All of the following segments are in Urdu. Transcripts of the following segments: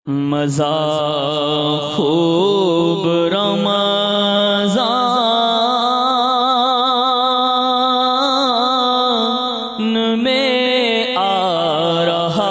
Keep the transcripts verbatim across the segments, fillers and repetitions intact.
مزہ خوب رمضان میں آ رہا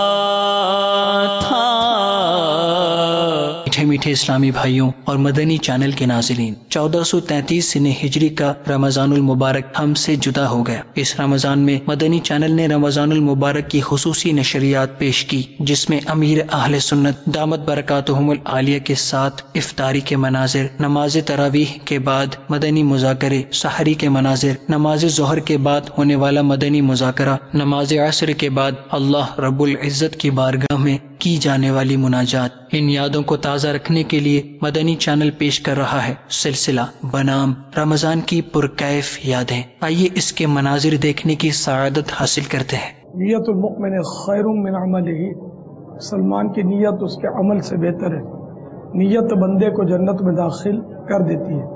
تھا۔ میٹھے میٹھے اسلامی بھائیوں اور مدنی چینل کے ناظرین، چودہ سو تینتیس سن ہجری کا رمضان المبارک ہم سے جدا ہو گیا۔ اس رمضان میں مدنی چینل نے رمضان المبارک کی خصوصی نشریات پیش کی، جس میں امیر اہل سنت دامت برکاتہم العالیہ کے ساتھ افطاری کے مناظر، نماز تراویح کے بعد مدنی مذاکرے، سحری کے مناظر، نماز ظہر کے بعد ہونے والا مدنی مذاکرہ، نماز عصر کے بعد اللہ رب العزت کی بارگاہ میں کی جانے والی مناجات۔ ان یادوں کو تازہ رکھنے کے لیے مدنی چینل پیش کر رہا ہے سلسلہ بنام رمضان کی پرکیف یادیں۔ آئیے اس کے مناظر دیکھنے کی سعادت حاصل کرتے ہیں۔ نیت المؤمن خیر من عملہ، مسلمان کی نیت اس کے عمل سے بہتر ہے۔ نیت بندے کو جنت میں داخل کر دیتی ہے۔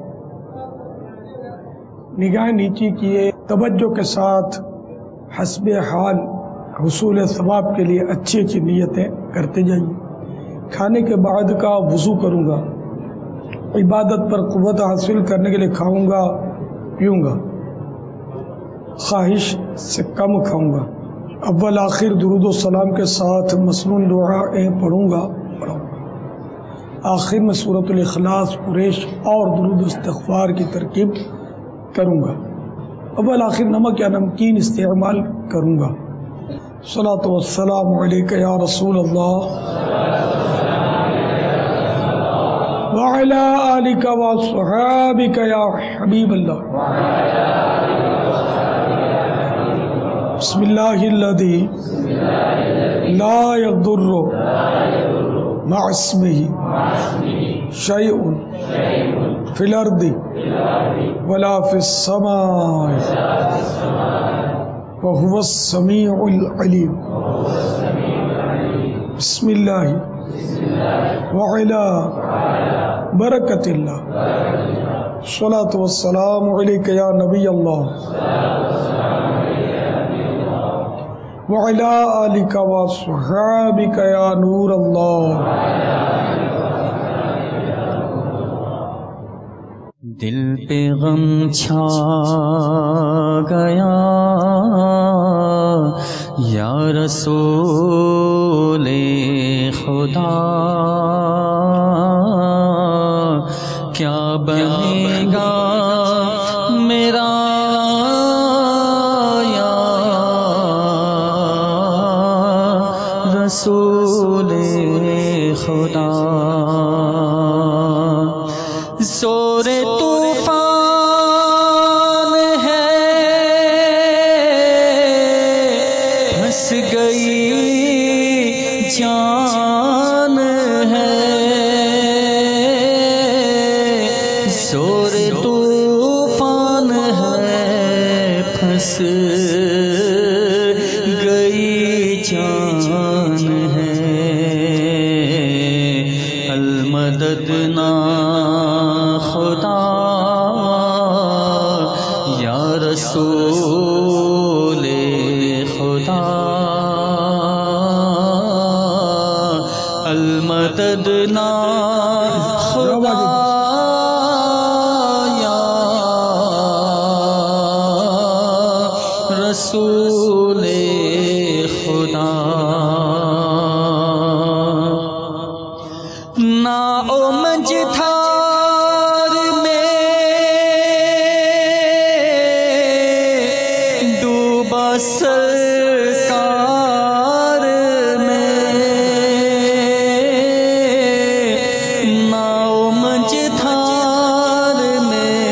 نگاہیں نیچی کیے توجہ کے ساتھ حسب حال حصول ثواب کے لیے اچھی اچھی نیتیں کرتے جائیے۔ کھانے کے بعد کا وضو کروں گا، عبادت پر قوت حاصل کرنے کے لیے کھاؤں گا پیوں گا، خواہش سے کم کھاؤں گا، اول آخر درود و سلام کے ساتھ مسنون دعائیں پڑھوں گا پڑھوں گا آخر میں سورۃ الاخلاص، قریش اور درود و استغفار کی ترکیب کروں گا، اول آخر نمک یا نمکین استعمال کروں گا۔ صلاۃ والسلام علیک یا رسول اللہ وعلی آلک وصحابک یا حبیب اللہ۔ بسم اللہ الذی لا یضر مع اسمہ شیء فی الارض ولا فی السماء وهو السمیع العلیم۔ بسم اللہ وعلی برکت اللہ، صلاۃ والسلام علیک یا نبی اللہ وعلی آلک وصحابک یا نور اللہ۔ دل پہ غم چھا گیا یا رسول خدا، کیا بنے گا میرا یا رسول خدا۔ زور طوفان ہے پھنس گئی جان ہے، زور طوفان ہے پھنس گئی جان ہے، المدد نا خدا یا رسول خدا، المدد نا خدا یا رسول خدا۔ ناؤ مجدھار میں ڈوبا سرکار میں، ناؤ مجدھار میں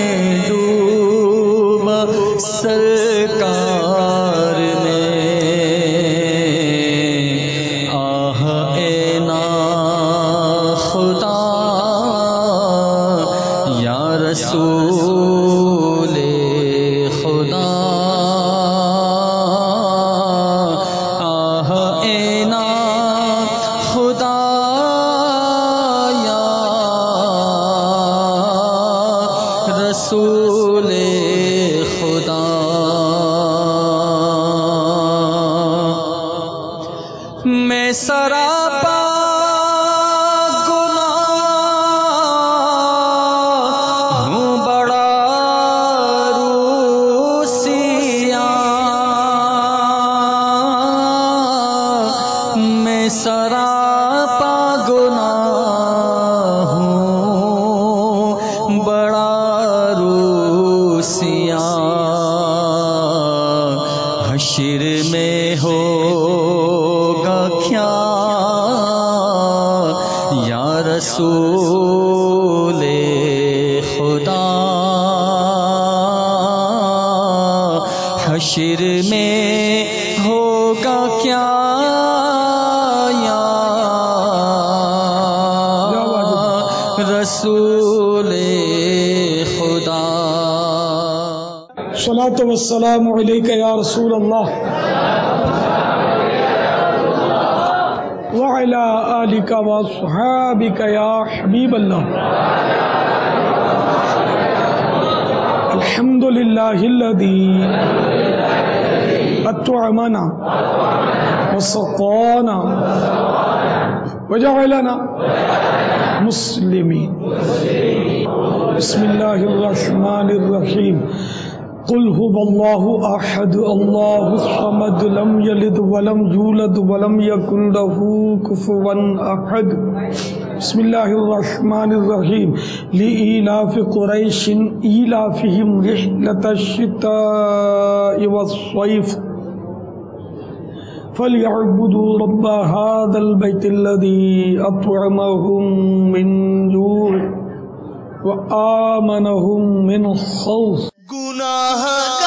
ڈوبا سرکار میں، آہ اے نا خدا سراپا گناہ ہوں بڑا روسیاں حشر میں ہوگا کیا یا رسول خدا حشر میں ہوگا کیا یا رسول خدا. الصلاۃ والسلام علیک یا رسول اللہ وعلی آلک واصحابک یا حبیب اللہ. الحمد للہ الذی اطعمنا وسقانا وجعلنا مسلمین. بسم اللہ الرحمن الرحیم. قل هو اللہ احد اللہ الصمد لم یلد ولم یولد ولم یکن له کفوا احد. بسم اللہ الرحمن الرحیم. لإیلاف قریش ایلافہم رحلۃ الشتاء والصیف فلیعبدوا رب هذا البیت الذی اطعمهم من جوع وآمنهم من خوف. گناہ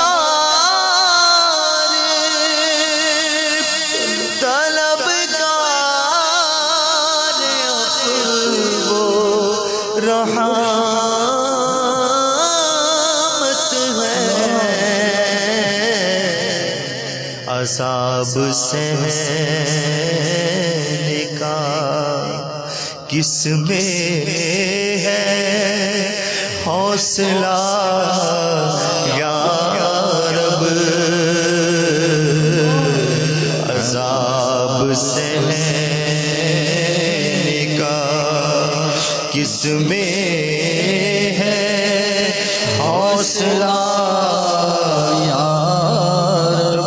گار طلبگار وہ رحمت ہے عذاب سہنے کا کس میں ہے حوصلہ یا رب عذاب سہنے کا کس میں ہے حوصلہ یا رب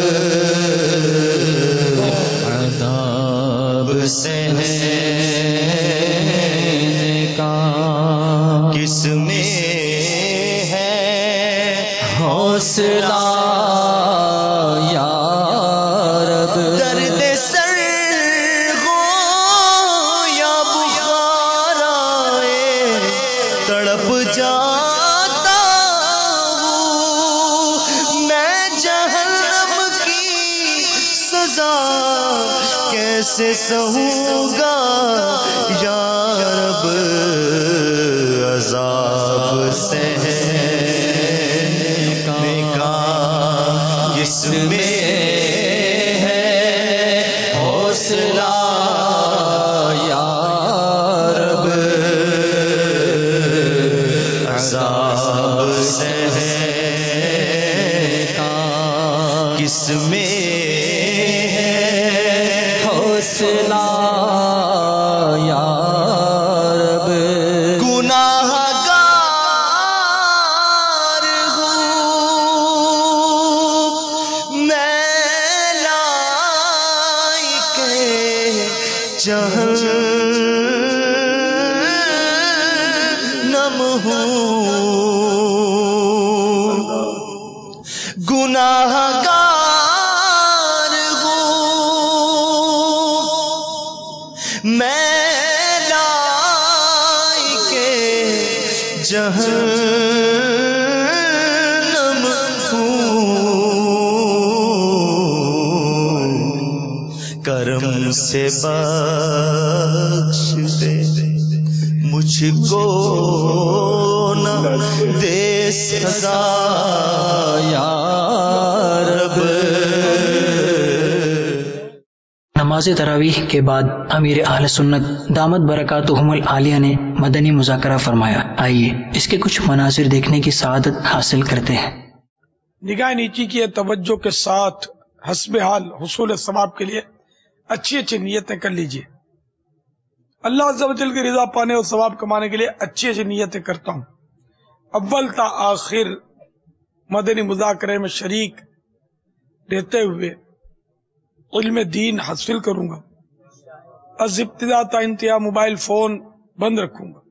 عذاب سہنے کا کس میں ہے حوصلہ یا رب. درد سر ہو یا بخار آئے تڑپ جاتا ہوں میں جہنم کی سزا کیسے سہوں گا یا رب عذاب سہنے کا کس میں ہے حوصلہ یا رب عذاب سہنے کا کس میں ہے حوصلہ یا رب. گناہ گار ہوں میں لائق جہنم ہوں. گناہ گار ہوں میں لائق جہنم ہوں. کرم سے بخش دے مجھ کو نہ دے سزا یا رب. نماز تراویح کے بعد امیر اہل سنت دامت برکاتہم العالیہ نے مدنی مذاکرہ فرمایا. آئیے اس کے کچھ مناظر دیکھنے کی سعادت حاصل کرتے ہیں. نگاہ نیچی کی توجہ کے ساتھ حسب حال حصول ثواب کے لیے اچھی اچھی نیتیں کر لیجئے. اللہ عز و جل کی رضا پانے اور ثواب کمانے کے لیے اچھی اچھی نیتیں کرتا ہوں. اول تا آخر مدنی مذاکرے میں شریک رہتے ہوئے علم دین حاصل کروں گا. از ابتدا تا انتہا موبائل فون بند رکھوں گا.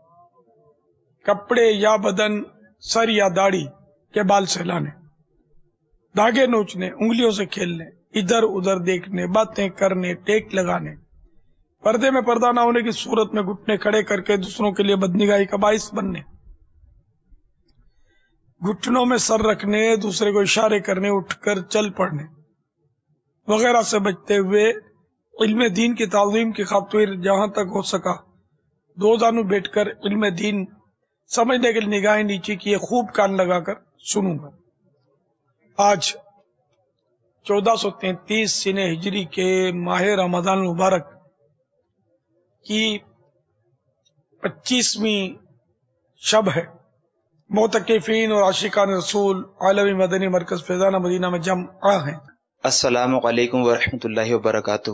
کپڑے یا بدن، سر یا داڑھی کے بال سہلانے، دھاگے نوچنے، انگلیوں سے کھیلنے، ادھر ادھر دیکھنے، باتیں کرنے، ٹیک لگانے، پردے میں پردہ نہ ہونے کی صورت میں گھٹنے کھڑے کر کے دوسروں کے لیے بدنگاہی کا باعث بننے، گھٹنوں میں سر رکھنے، دوسرے کو اشارے کرنے، اٹھ کر چل پڑنے وغیرہ سے بچتے ہوئے علم دین کی تعظیم کی خاطر جہاں تک ہو سکا دو زانو بیٹھ کر علم دین سمجھنے کے لیے نگاہیں نیچے کیے خوب کان لگا کر سنوں گا. آج چودہ سو تینتیس سن ہجری کے ماہ رمضان المبارک کی پچیسویں شب ہے. معتکفین اور عاشقان رسول عالمی مدنی مرکز فیضانہ مدینہ میں جمع ہیں. السلام علیکم ورحمۃ اللہ وبرکاتہ.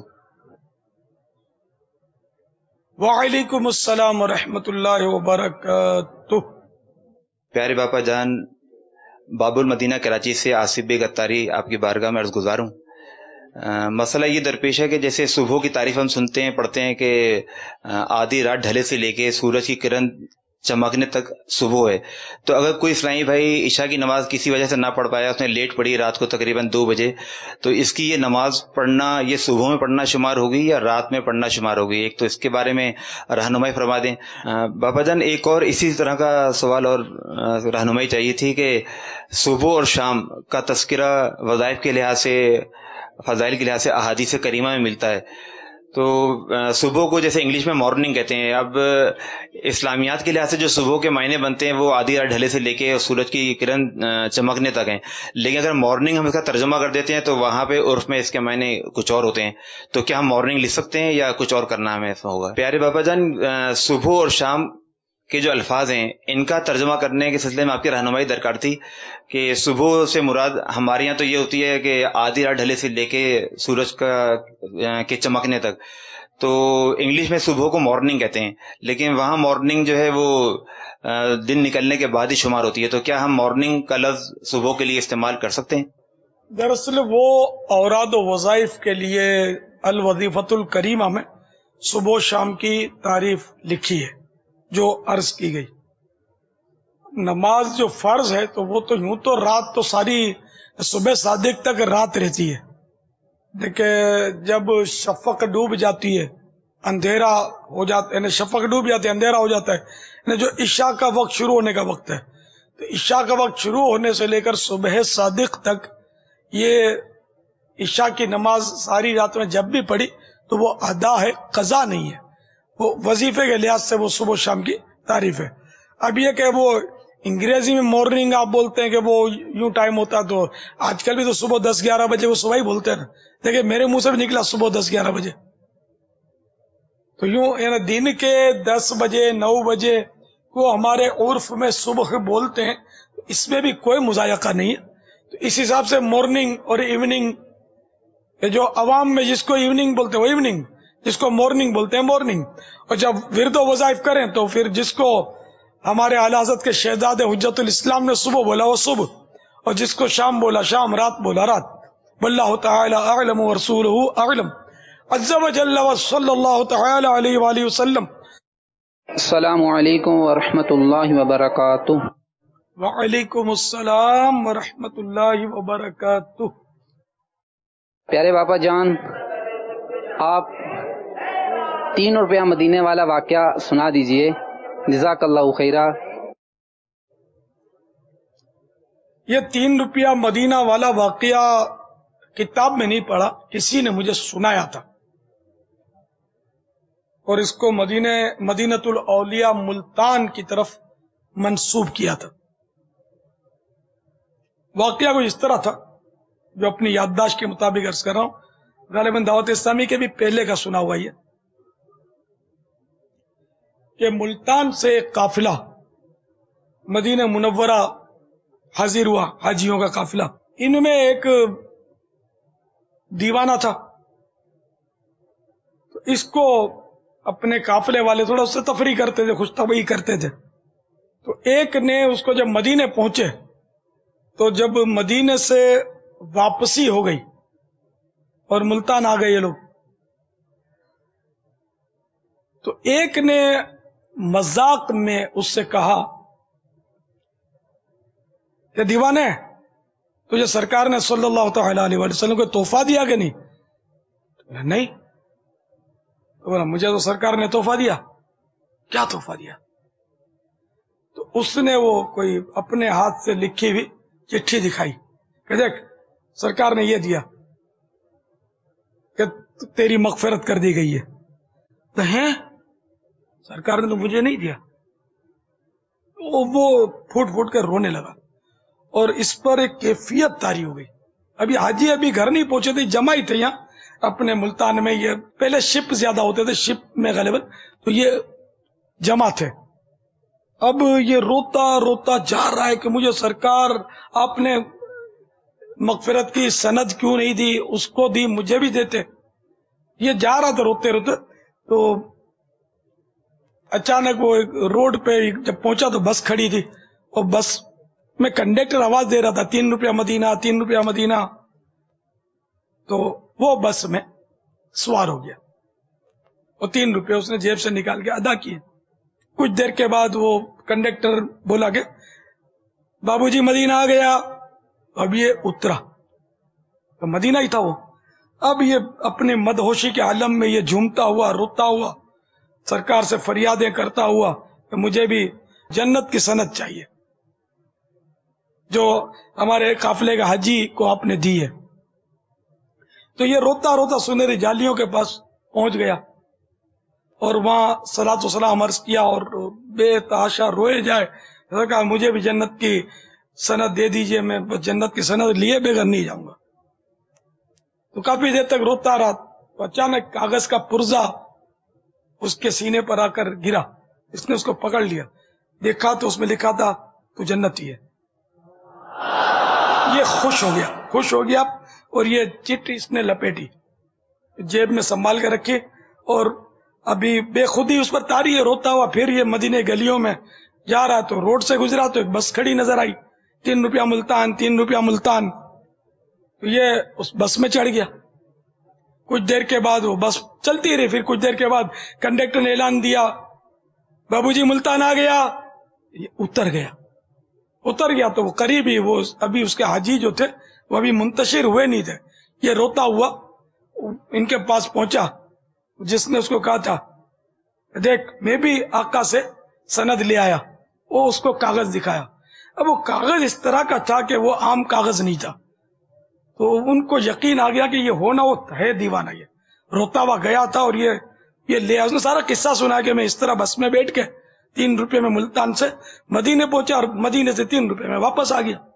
وعلیکم السلام ورحمۃ اللہ وبرکاتہ. پیارے باپا جان، باب المدینہ کراچی سے آصف بے گتاری آپ کی بارگاہ میں عرض گزار ہوں. مسئلہ یہ درپیش ہے کہ جیسے صبح کی تعریف ہم سنتے ہیں، پڑھتے ہیں کہ آدھی رات ڈھلے سے لے کے سورج کی کرن چمکنے تک صبح ہے، تو اگر کوئی اسلامی بھائی عشاء کی نماز کسی وجہ سے نہ پڑھ پایا، اس نے لیٹ پڑھی رات کو تقریباً دو بجے، تو اس کی یہ نماز پڑھنا یہ صبح میں پڑھنا شمار ہوگی یا رات میں پڑھنا شمار ہوگی؟ ایک تو اس کے بارے میں رہنمائی فرما دیں. بابا جان، ایک اور اسی طرح کا سوال اور رہنمائی چاہیے تھی کہ صبح اور شام کا تذکرہ وظائف کے لحاظ سے، فضائل کے لحاظ سے احادیث کریمہ میں ملتا ہے، تو صبح کو جیسے انگلش میں مارننگ کہتے ہیں، اب اسلامیات کے لحاظ سے جو صبح کے معنی بنتے ہیں وہ آدھی رات ڈھلے سے لے کے سورج کی کرن چمکنے تک ہیں، لیکن اگر مارننگ ہم اس کا ترجمہ کر دیتے ہیں تو وہاں پہ عرف میں اس کے معنی کچھ اور ہوتے ہیں، تو کیا ہم مارننگ لکھ سکتے ہیں یا کچھ اور کرنا ہمیں ایسا ہوگا؟ پیارے بابا جان، صبح اور شام کے جو الفاظ ہیں ان کا ترجمہ کرنے کے سلسلے میں آپ کی رہنمائی درکار تھی کہ صبح سے مراد ہمارے یہاں تو یہ ہوتی ہے کہ آدھی رات ڈھلے سے لے کے سورج کا کے چمکنے تک، تو انگلش میں صبح کو مارننگ کہتے ہیں، لیکن وہاں مارننگ جو ہے وہ دن نکلنے کے بعد ہی شمار ہوتی ہے، تو کیا ہم مارننگ کا لفظ صبح کے لیے استعمال کر سکتے ہیں؟ دراصل وہ اوراد و وظائف کے لیے الوظیفۃ الکریمہ میں صبح و شام کی تعریف لکھی ہے جو عرض کی گئی. نماز جو فرض ہے تو وہ تو یوں تو رات تو ساری صبح صادق تک رات رہتی ہے، لیکن جب شفق ڈوب جاتی ہے، اندھیرا ہو جاتا ہے، یعنی شفق ڈوب جاتی ہے، اندھیرا ہو جاتا ہے، یعنی جو عشاء کا وقت شروع ہونے کا وقت ہے، تو عشاء کا وقت شروع ہونے سے لے کر صبح صادق تک یہ عشاء کی نماز ساری رات میں جب بھی پڑھی تو وہ ادا ہے، قضا نہیں ہے، وہ وظیفے کے لحاظ سے وہ صبح و شام کی تعریف ہے. اب یہ کہ وہ انگریزی میں مارننگ آپ بولتے ہیں کہ وہ یوں ٹائم ہوتا ہے، تو آج کل بھی تو صبح دس گیارہ بجے وہ صبح ہی بولتے ہیں نا، دیکھیں میرے منہ سے بھی نکلا صبح دس گیارہ بجے، تو یوں یعنی دن کے دس بجے نو بجے کو ہمارے عرف میں صبح بولتے ہیں، اس میں بھی کوئی مضایقہ نہیں ہے. تو اس حساب سے مارننگ اور ایوننگ، جو عوام میں جس کو ایوننگ بولتے ہیں وہ ایوننگ، جس کو مارننگ بولتے ہیں مارننگ، اور جب ورد و وظائف کریں تو پھر جس کو ہمارے اعلی حضرت کے شہزاد حجت الاسلام نے صبح بولا وہ صبح، اور جس کو شام بولا شام، رات بولا رات. واللہ تعالی اعلم ورسولہ اعلم عز وجل وصلی اللہ تعالی علیہ وآلہ وسلم. السلام علیکم ورحمۃ اللہ وبرکاتہ. وعلیکم السلام ورحمۃ اللہ وبرکاتہ. پیارے باپا جان، آپ تین روپیہ مدینے والا واقعہ سنا دیجئے، جزاک اللہ خیرہ. یہ تین روپیہ مدینہ والا واقعہ کتاب میں نہیں پڑھا، کسی نے مجھے سنایا تھا، اور اس کو مدینہ مدینۃ الاولیاء ملتان کی طرف منسوب کیا تھا. واقعہ کوئی اس طرح تھا جو اپنی یادداشت کے مطابق عرض کر رہا ہوں، غالباً دعوت اسلامی کے بھی پہلے کا سنا ہوا ہے کہ ملتان سے ایک قافلہ مدینہ منورہ حاضر ہوا، حاجیوں کا قافلہ. ان میں ایک دیوانہ تھا، تو اس کو اپنے قافلے والے تھوڑا اس سے تفریح کرتے تھے، خوش طبعی کرتے تھے. تو ایک نے اس کو جب مدینے پہنچے تو جب مدینے سے واپسی ہو گئی اور ملتان آ گئے یہ لوگ، تو ایک نے مذاق میں اس سے کہا کہ دیوانے تجھے سرکار نے صلی اللہ تعالی علیہ وسلم کو تحفہ دیا کہ نہیں؟ نہیں. تو بولا مجھے تو سرکار نے تحفہ دیا. کیا تحفہ دیا؟ تو اس نے وہ کوئی اپنے ہاتھ سے لکھی ہوئی چٹھی دکھائی کہ دیکھ سرکار نے یہ دیا کہ تیری مغفرت کر دی گئی ہے. تو ہیں سرکار نے تو مجھے نہیں دیا. وہ پھوٹ پھوٹ کر رونے لگا اور اس پر ایک کیفیت طاری ہو گئی. ابھی حاجی ابھی گھر نہیں پہنچے تھے، جمع ہی تھے یہاں اپنے ملتان میں. یہ پہلے شپ زیادہ ہوتے تھے، شپ میں غالباً تو یہ جمع تھے. اب یہ روتا روتا جا رہا ہے کہ مجھے سرکار آپ نے مغفرت کی سند کیوں نہیں دی، اس کو دی مجھے بھی دیتے. یہ جا رہا تھا روتے روتے. تو اچانک وہ روڈ پہ جب پہنچا تو بس کھڑی تھی اور بس میں کنڈکٹر آواز دے رہا تھا تین روپیہ مدینہ تین روپیہ مدینہ. تو وہ بس میں سوار ہو گیا اور تین روپے اس نے جیب سے نکال کے ادا کیے. کچھ دیر کے بعد وہ کنڈکٹر بولا کہ بابو جی مدینہ آ گیا. اب یہ اترا تو مدینہ ہی تھا وہ. اب یہ اپنے مدہوشی کے عالم میں یہ جھومتا ہوا روتا ہوا سرکار سے فریادیں کرتا ہوا کہ مجھے بھی جنت کی سند چاہیے جو ہمارے قافلے کا حاجی کو آپ نے دی ہے. تو یہ روتا روتا سنہری جالیوں کے پاس پہنچ گیا اور وہاں صلاۃ و سلام عرض کیا اور بے تحاشا روئے جائے. کہا مجھے بھی جنت کی سند دے دیجئے، میں جنت کی سند لیے بغیر نہیں جاؤں گا. تو کافی دیر تک روتا رہا. تو اچانک کاغذ کا پرزا اس کے سینے پر آ کر گرا. اس نے اس کو پکڑ لیا، دیکھا تو اس میں لکھا تھا تو جنتی ہے. یہ خوش ہو گیا خوش ہو گیا اور یہ چٹ اس نے لپیٹی جیب میں سنبھال کے رکھی اور ابھی بے خودی اس پر تاری ہے روتا ہوا. پھر یہ مدینے گلیوں میں جا رہا تو روڈ سے گزرا تو ایک بس کھڑی نظر آئی، تین روپیہ ملتان تین روپیہ ملتان. تو یہ اس بس میں چڑھ گیا. کچھ دیر کے بعد وہ بس چلتی رہی. پھر کچھ دیر کے بعد کنڈکٹر نے اعلان دیا بابو جی ملتان آ گیا. یہ اتر گیا اتر گیا تو وہ قریب ہی وہ ابھی اس کے حاجی جو تھے وہ ابھی منتشر ہوئے نہیں تھے. یہ روتا ہوا ان کے پاس پہنچا جس نے اس کو کہا تھا دیکھ میں بھی آقا سے سند لے آیا. وہ اس کو کاغذ دکھایا. اب وہ کاغذ اس طرح کا تھا کہ وہ عام کاغذ نہیں تھا. تو ان کو یقین آ گیا کہ یہ ہونا وہ ہے دیوانہ. یہ روتا ہوا گیا تھا اور یہ یہ لے اس نے سارا قصہ سنا کہ میں اس طرح بس میں بیٹھ کے تین روپے میں ملتان سے مدینے پہنچا اور مدینے سے تین روپے میں واپس آ گیا.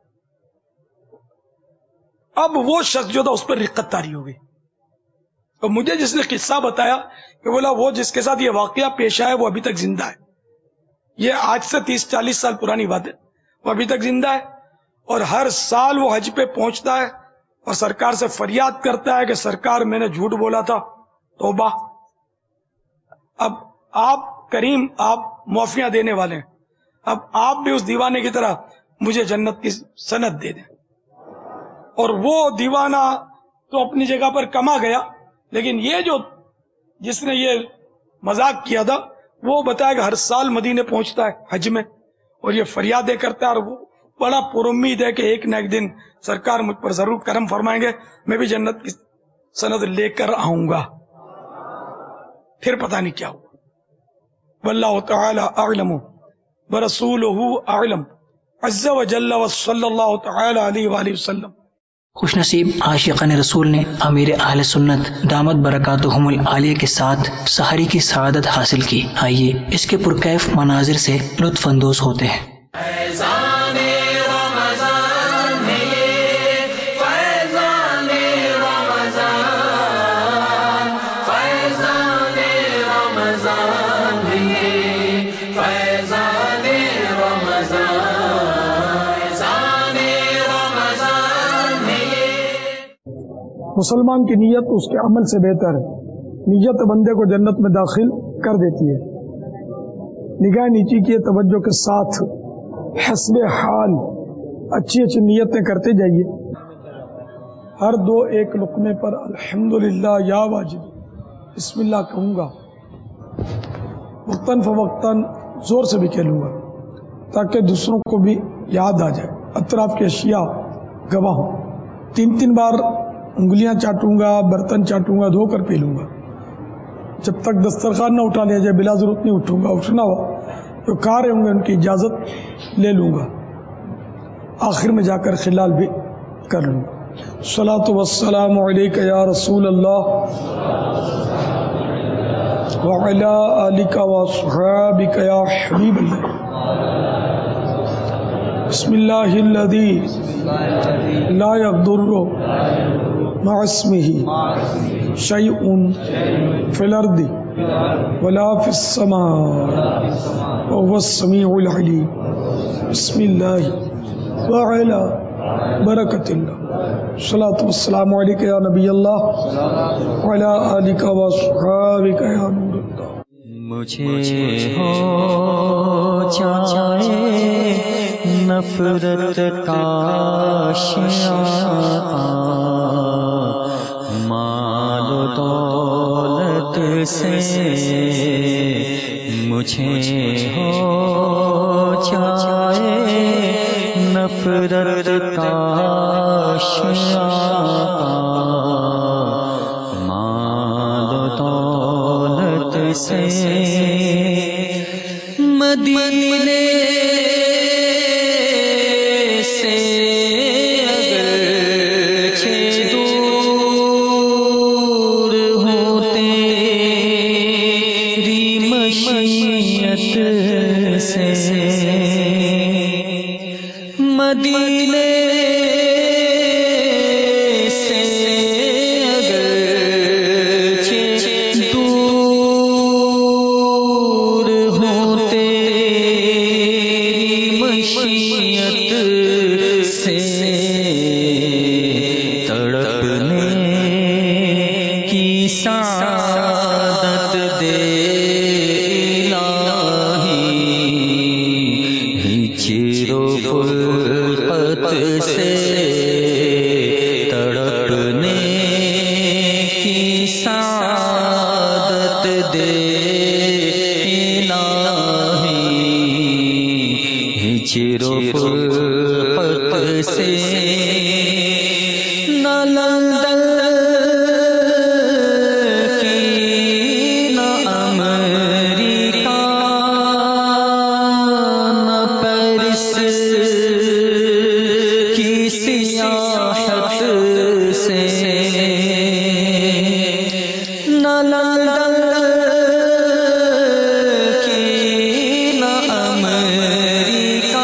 اب وہ شخص جو تھا اس پر رقت طاری ہو گئی. اور مجھے جس نے قصہ بتایا کہ بولا وہ جس کے ساتھ یہ واقعہ پیش آیا وہ ابھی تک زندہ ہے. یہ آج سے تیس چالیس سال پرانی بات ہے. وہ ابھی تک زندہ ہے اور ہر سال وہ حج پہ پہنچتا ہے اور سرکار سے فریاد کرتا ہے کہ سرکار میں نے جھوٹ بولا تھا توبہ. اب آپ کریم آپ معافیاں دینے والے ہیں. اب آپ بھی اس دیوانے کی طرح مجھے جنت کی سند دے دیں. اور وہ دیوانہ تو اپنی جگہ پر کما گیا لیکن یہ جو جس نے یہ مذاق کیا تھا وہ بتایا کہ ہر سال مدینے پہنچتا ہے حج میں اور یہ فریادیں کرتا ہے اور وہ بڑا پر امید ہے کہ ایک نہ ایک دن سرکار مجھ پر ضرور کرم فرمائیں گے، میں بھی جنت کی سند لے کر آؤں گا. پھر پتہ نہیں کیا ہوا. واللہ تعالی اعلم ورسولہ اعلم عز وجل وصلی اللہ تعالی علیہ وآلہ وسلم. خوش نصیب عاشقان رسول نے امیر اہل سنت دامت برکاتہم العالیہ کے ساتھ سحری کی سعادت حاصل کی. آئیے اس کے پرکیف مناظر سے لطف اندوز ہوتے ہیں. مسلمان کی نیت اس کے عمل سے بہتر ہے. نیت بندے کو جنت میں داخل کر دیتی ہے. نگاہ نیچی کی توجہ کے ساتھ حسب حال اچھی اچھی نیتیں کرتے جائیے. ہر دو ایک لقمے پر الحمدللہ یا واجب بسم اللہ کہوں گا. وقتاً فوقتاً زور سے بھی کھیلوں گا تاکہ دوسروں کو بھی یاد آ جائے، اطراف کی اشیاء گواہ ہوں۔ تین تین بار انگلیاں چاٹوں گا، برتن چاٹوں گا، دھو کر پی لوں گا۔ جب تک دسترخوان نہ اٹھا لیا جائے بلا ضرورت نہیں اٹھوں گا، اٹھنا ہو جو کھا رہے ہوں گے ان کی اجازت لے لوں گا، آخر میں جا کر خلال بھی کر لوں گا۔ الصلاۃ والسلام علیک یا رسول اللہ وعلی آلک واصحابک یا حبیب اللہ۔ بسم اللہ الذی لا یضر مع اسمہ شیء فی الارض ولا فی السماء وهو السمیع العلیم۔ بسم اللہ وعلی برکت اللہ۔ الصلاۃ والسلام علیک یا نبی اللہ وعلی آلک واصحابک یا نور اللہ۔ مجھے ہو جائے نفرت کا شیعہ، مال و دولت سے مجھے ہو جائے نفرت کا شیعہ، مال و دولت سے مدینے سے اگرچہ دور ہوں تیری مشیت سے، مدینے سے اگرچہ دور ہوں تیری مشیت سے، تڑپنے کی سعادت دے ہجر و فرقت سے، تڑپنے کی سعادت دے الہی، ہجر و فرقت سے، نہ لندن کی نہ امریکہ نہ پیرس کی سیاحت سے، نہ لندن کی نہ امریکہ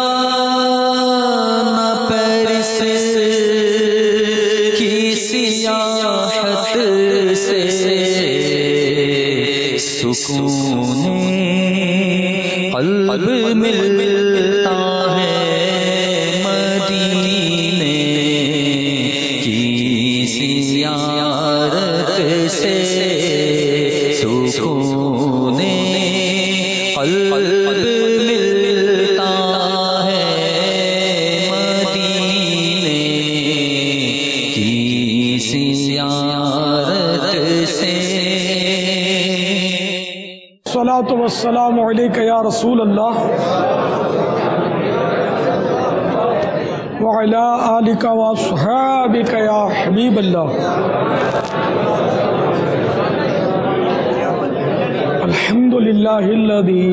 نہ پیرس کی سیاحت سے، سکون قلب ملتا ہے مدینے کی زیارت سے، سکون قلب ملتا ہے مدینے کی زیارت سے۔ الصلاۃ والسلام علیک یا رسول اللہ وعلی آلک واصحابک یا حبیب اللہ۔ الحمد للہ الذی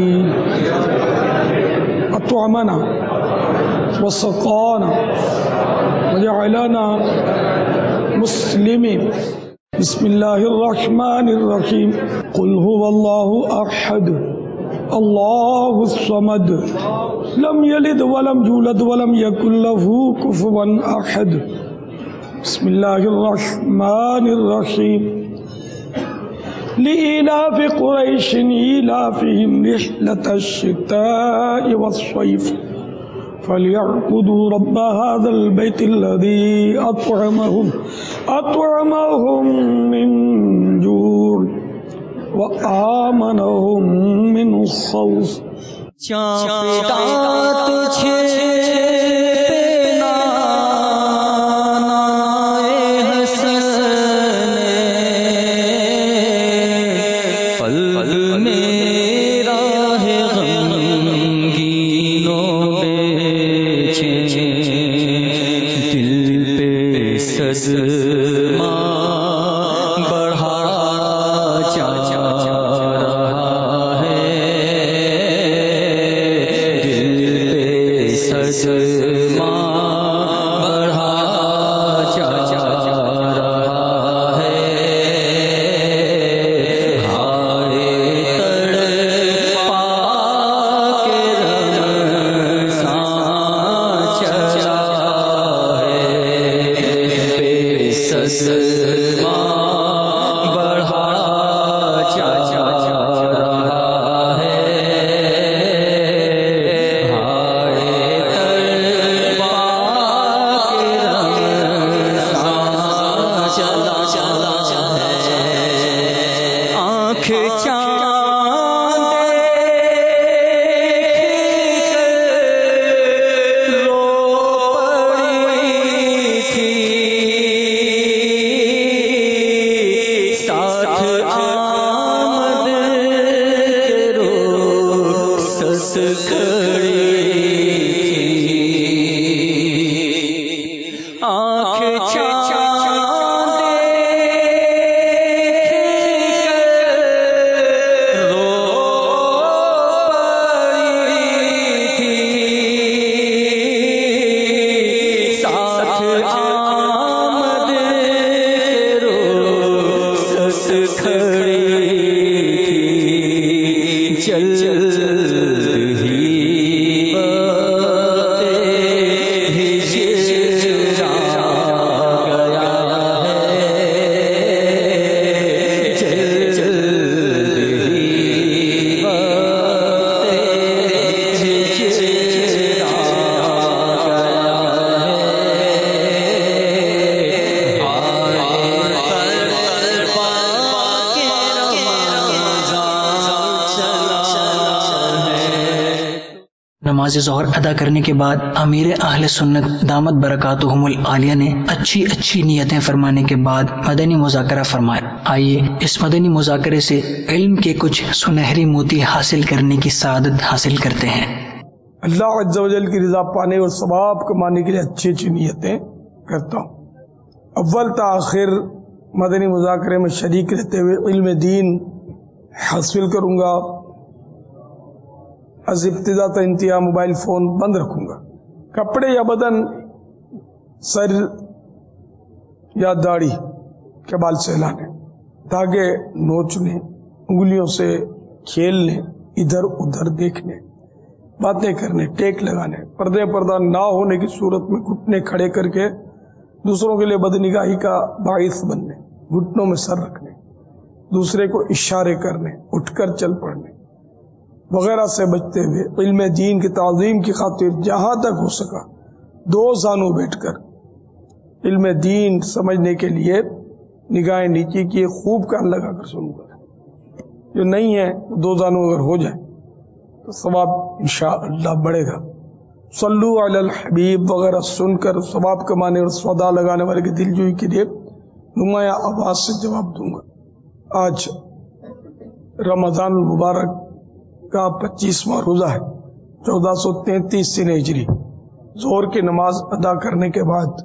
اطعمنا وسقانا وجعلنا مسلمین۔ بسم اللہ الرحمن الرحیم۔ قل هو اللہ احد اللہ الصمد لم یلد ولم یولد ولم یکن له کفوا احد۔ بسم اللہ الرحمن الرحیم۔ لإلاف قریش إلافهم رحلة الشتاء والصيف فليعبدوا رب هذا البيت الذي أطعمهم أطعمهم من جوع وآمنهم من خوف۔ چاپتا تجھے پل میں نماز ظہر ادا کرنے کے بعد امیر اہل سنت دامت برکاتہم العالیہ نے اچھی اچھی نیتیں فرمانے کے بعد مدنی مذاکرہ فرمایا۔ آئیے اس مدنی مذاکرے سے علم کے کچھ سنہری موتی حاصل کرنے کی سعادت حاصل کرتے ہیں۔ اللہ عز و جل کی رضا پانے اور ثواب کمانے کے لیے اچھی اچھی نیتیں کرتا ہوں۔ اول تاخیر مدنی مذاکرے میں شریک رہتے ہوئے علم دین حاصل کروں گا۔ از ابتدا تا انتہا موبائل فون بند رکھوں گا۔ کپڑے یا بدن سر یا داڑھی کے بال سے ہلانے، دھاگے نوچنے، انگلیوں سے کھیلنے، ادھر ادھر دیکھنے، باتیں کرنے، ٹیک لگانے، پردے پردہ نہ ہونے کی صورت میں گھٹنے کھڑے کر کے دوسروں کے لیے بدنگاہی کا باعث بننے، گھٹنوں میں سر رکھنے، دوسرے کو اشارے کرنے، اٹھ کر چل پڑنے وغیرہ سے بچتے ہوئے علم دین کی تعظیم کی خاطر جہاں تک ہو سکا دو زانوں بیٹھ کر علم دین سمجھنے کے لیے نگاہیں نیچے کیے خوب کان لگا کر سنوں گا۔ جو نہیں ہے دو زانوں اگر ہو جائیں تو ثواب انشاءاللہ بڑھے گا۔ صلو علی الحبیب وغیرہ سن کر ثواب کمانے اور سودا لگانے والے کی دل جوئی کے لیے نمایاں آواز سے جواب دوں گا۔ آج رمضان المبارک کا پچیسواں روزہ ہے، چودہ سو تینتیس سن ہجری۔ ظہر کی نماز ادا کرنے کے بعد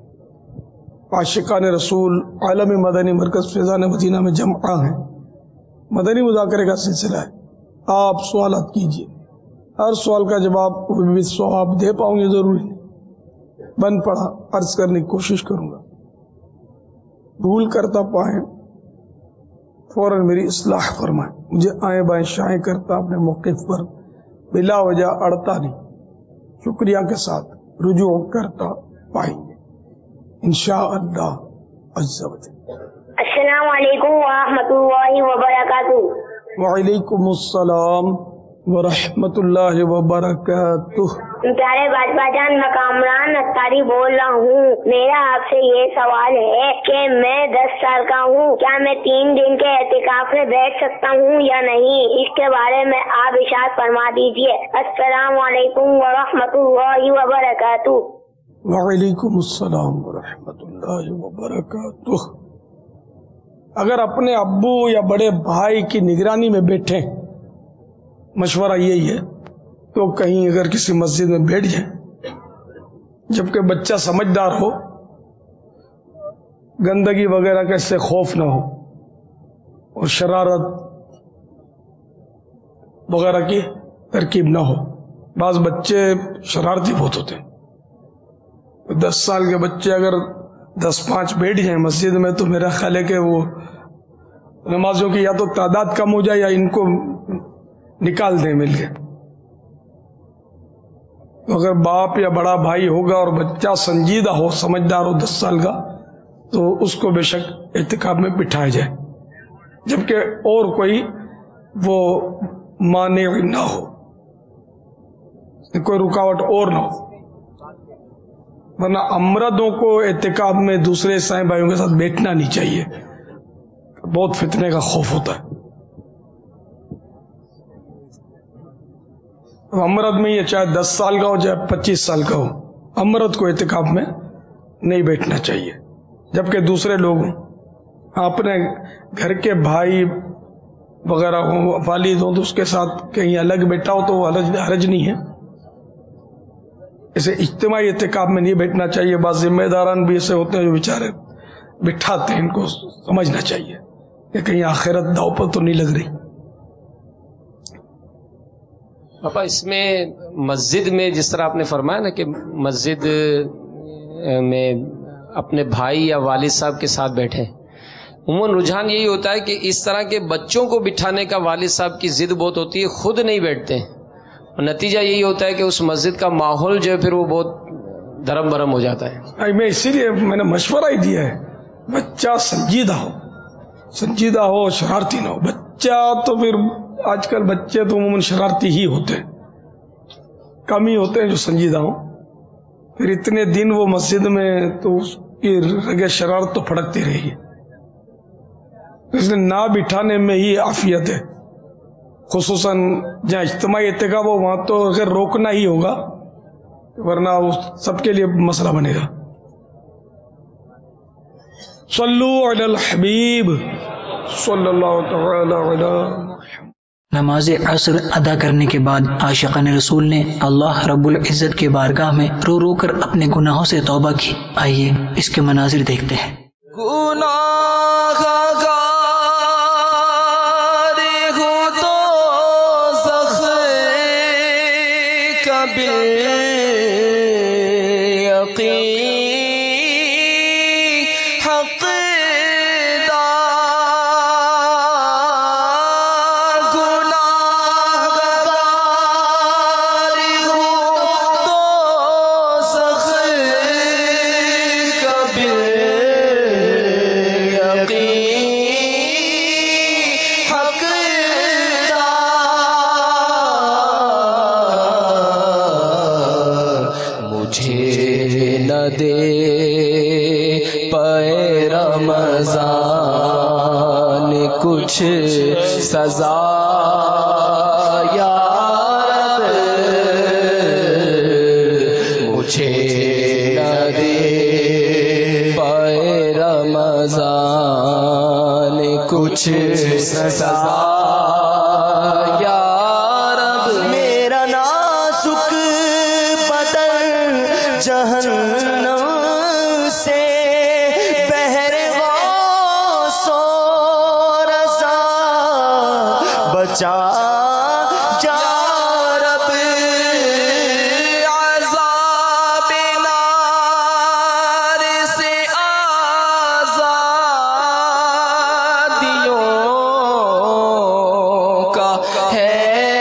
عاشقان رسول عالمی مدنی مرکز فیضان مدینہ میں جمع ہیں۔ مدنی مذاکرے کا سلسلہ ہے، آپ سوالات کیجیے، ہر سوال کا جواب بھی ثواب دے پاؤں گے ضروری نہیں، بن پڑا عرض کرنے کی کوشش کروں گا، بھول کرتا پائیں فوراً میری اصلاح فرمائیں، مجھے آئیں بائیں شائیں کرتا اپنے موقف پر بلا وجہ اڑتا نہیں، شکریہ کے ساتھ رجوع کرتا پائیں گے انشاءاللہ عز و جل۔ السلام علیکم ورحمۃ اللہ وبرکاتہ۔ وعلیکم السلام ورحمۃ اللہ وبرکاتہ۔ پیارے باجپا جان، میں کامران اتاری بول رہا ہوں۔ میرا آپ سے یہ سوال ہے کہ میں دس سال کا ہوں، کیا میں تین دن کے اعتکاف میں بیٹھ سکتا ہوں یا نہیں؟ اس کے بارے میں آپ ارشاد فرما دیجیے۔ السلام علیکم ورحمۃ اللہ وبرکاتہ۔ وعلیکم السلام ورحمۃ اللہ وبرکاتہ۔ اگر اپنے ابو یا بڑے بھائی کی نگرانی میں بیٹھیں، مشورہ یہی ہے تو کہیں اگر کسی مسجد میں بیٹھ جائیں، جبکہ بچہ سمجھدار ہو، گندگی وغیرہ کا اس سے خوف نہ ہو اور شرارت وغیرہ کی ترکیب نہ ہو۔ بعض بچے شرارتی بہت ہوتے ہیں، دس سال کے بچے اگر دس پانچ بیٹھ جائیں مسجد میں تو میرا خیال ہے کہ وہ نمازوں کی یا تو تعداد کم ہو جائے یا ان کو نکال دیں مل کے۔ اگر باپ یا بڑا بھائی ہوگا اور بچہ سنجیدہ ہو، سمجھدار ہو دس سال کا، تو اس کو بے شک اعتکاف میں بٹھایا جائے، جبکہ اور کوئی وہ مانع نہ ہو، کوئی رکاوٹ اور نہ ہو، ورنہ امردوں کو اعتکاف میں دوسرے عیسائی بھائیوں کے ساتھ بیٹھنا نہیں چاہیے، بہت فتنے کا خوف ہوتا ہے۔ امرت میں یہ چاہے دس سال کا ہو چاہے پچیس سال کا ہو، امرت کو اعتکاف میں نہیں بیٹھنا چاہیے. جبکہ دوسرے لوگ اپنے گھر کے بھائی وغیرہ ہوں، والد ہوں، تو اس کے ساتھ کہیں الگ بیٹھا ہو تو وہ حرج نہیں ہے. اسے اجتماعی اعتکاف میں نہیں بیٹھنا چاہیے. بعض ذمہ داران بھی ایسے ہوتے ہیں جو بیچارے بٹھاتے ہیں، ان کو سمجھنا چاہیے کہ کہیں آخرت داؤ پر تو نہیں لگ رہی. پاپا اس میں مسجد میں جس طرح آپ نے فرمایا نا کہ مسجد میں اپنے بھائی یا والد صاحب کے ساتھ بیٹھے، عموماً رجحان یہی ہوتا ہے کہ اس طرح کے بچوں کو بٹھانے کا والد صاحب کی ضد بہت ہوتی ہے، خود نہیں بیٹھتے ہیں، اور نتیجہ یہی ہوتا ہے کہ اس مسجد کا ماحول جو ہے پھر وہ بہت دھرم برم ہو جاتا ہے. میں اسی لیے میں نے مشورہ ہی دیا ہے، بچہ سنجیدہ ہو، سنجیدہ ہو، شرارتی نہ ہو. بچہ تو پھر آج کل بچے تو عموماً شرارتی ہی ہوتے ہیں، کم ہی ہوتے ہیں جو سنجیدہ ہوں. پھر اتنے دن وہ مسجد میں تو اس کی رگے شرارت تو پھڑکتی رہے گی. اس لیے نہ بٹھانے میں ہی عافیت ہے، خصوصاً جہاں اجتماعی اعتکاف ہو وہاں تو اگر روکنا ہی ہوگا، ورنہ وہ سب کے لیے مسئلہ بنے گا. صلو علی الحبیب صلی اللہ تعالی علی. نماز عصر ادا کرنے کے بعد عاشقان رسول نے اللہ رب العزت کے بارگاہ میں رو رو کر اپنے گناہوں سے توبہ کی. آئیے اس کے مناظر دیکھتے ہیں. گناہ گار ہوں تو زخ کا بالیقین حق دے پے رمضان کچھ سزا یا رب مجھے نہ دے پے رمضان کچھ سزا یا رب. میرا نازک بدن جہنم سے بہر غوث و رضا بچا جا رب. عذاب نار سے آزادیوں کا ہے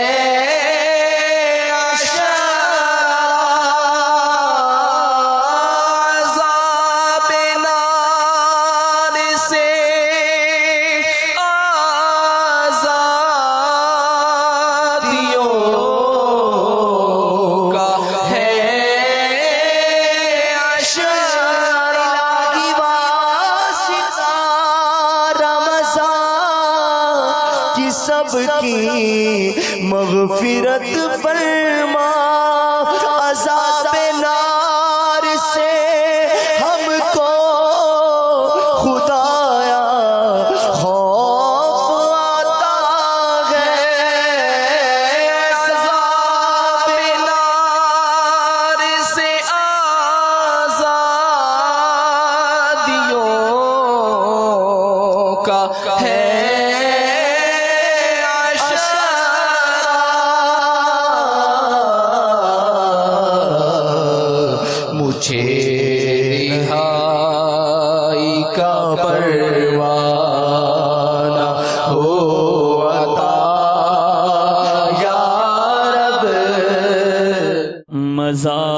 سب کی مغفرت فرما. عذاب نار سے ہم کو خدایا خوف آتا ہے. عذاب نار سے آزادیوں کا ہے مجھے رہائی کا پروانہ ہو عطا یا رب. مزار